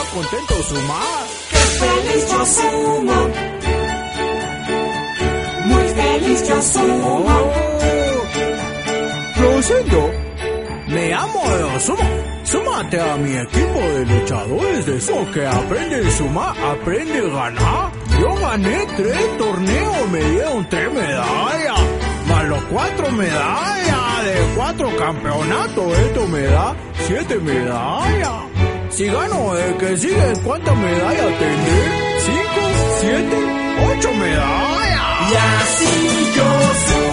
contento Suma. ¡Qué feliz yo sumo! Muy feliz yo sumo. Rosendo, me llamo Sumo. Súmate a mi equipo de luchadores de sumo que aprende a sumar, aprende a ganar. Yo gané 3 torneos, me dieron 3 medallas, más los 4 medallas de 4 campeonatos. Esto me da 7 medallas. Si gano el que sigue, ¿cuántas medallas tendré? 5, 7, 8 medallas. Y así yo sumo.